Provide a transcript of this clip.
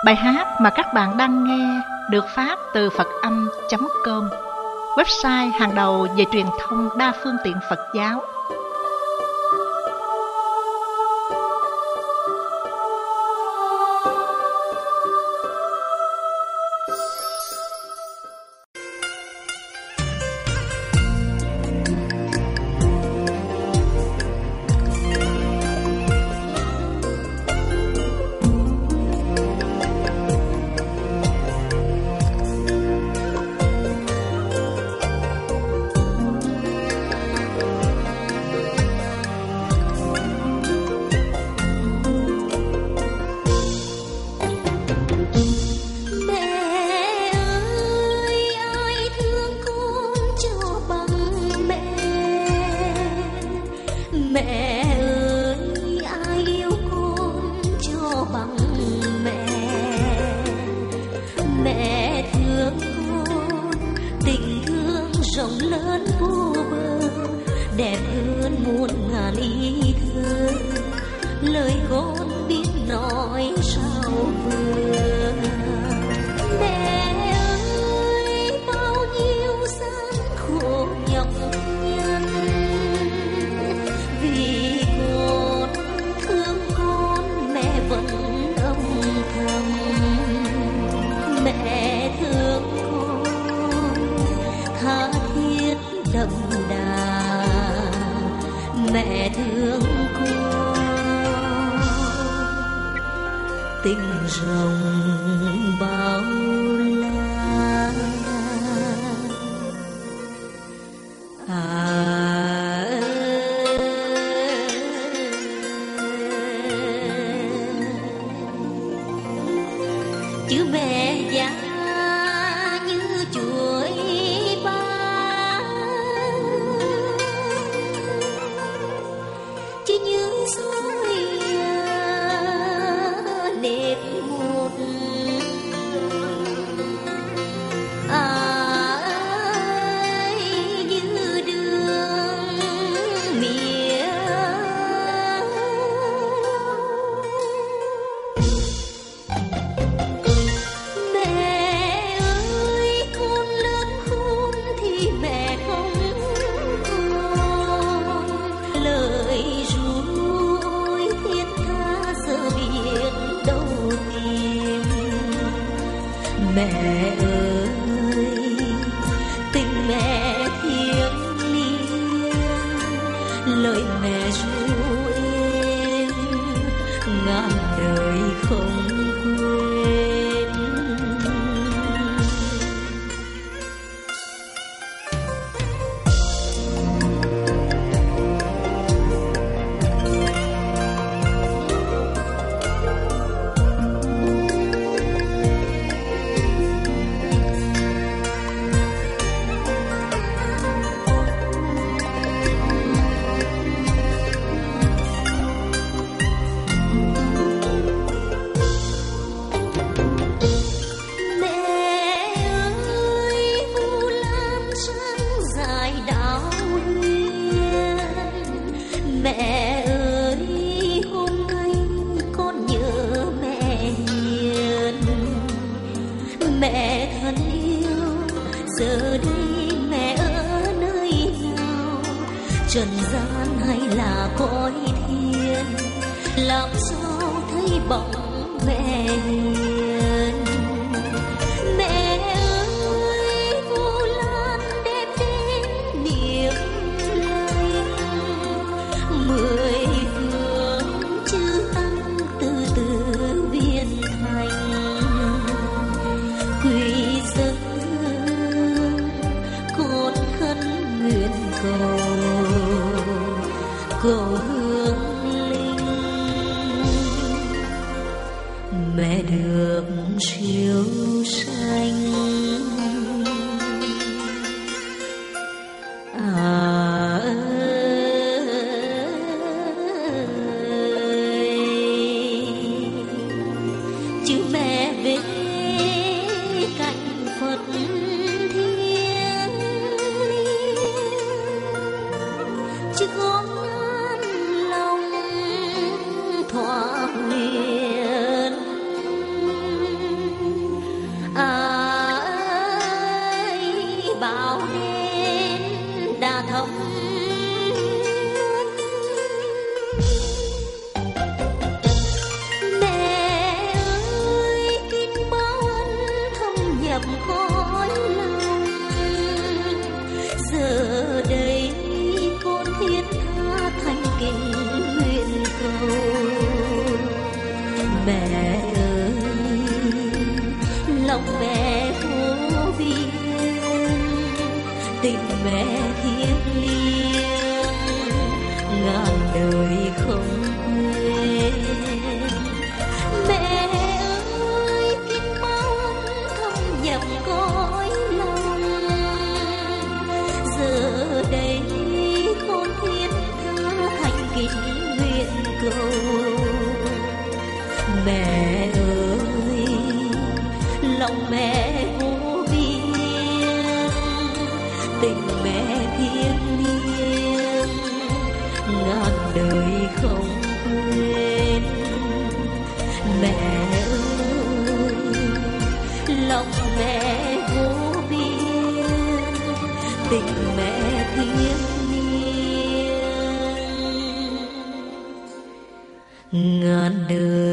Bài hát mà các bạn đang nghe được phát từ Phật-âm.com, website hàng đầu về truyền thông đa phương tiện Phật giáo. Chứ có lòng thỏa nguyện mẹ thiêng liêng ngàn đời không quên. Mẹ ơi kính mong thâm nhập cõi lòng, giờ đây con thiết tha thành kính nguyện cầu. Mẹ ơi lòng mẹ vô biên, tình mẹ thiêng liêng ngàn đời không quên. Mẹ ơi lòng mẹ vô biên, tình mẹ thiêng liêng ngàn đời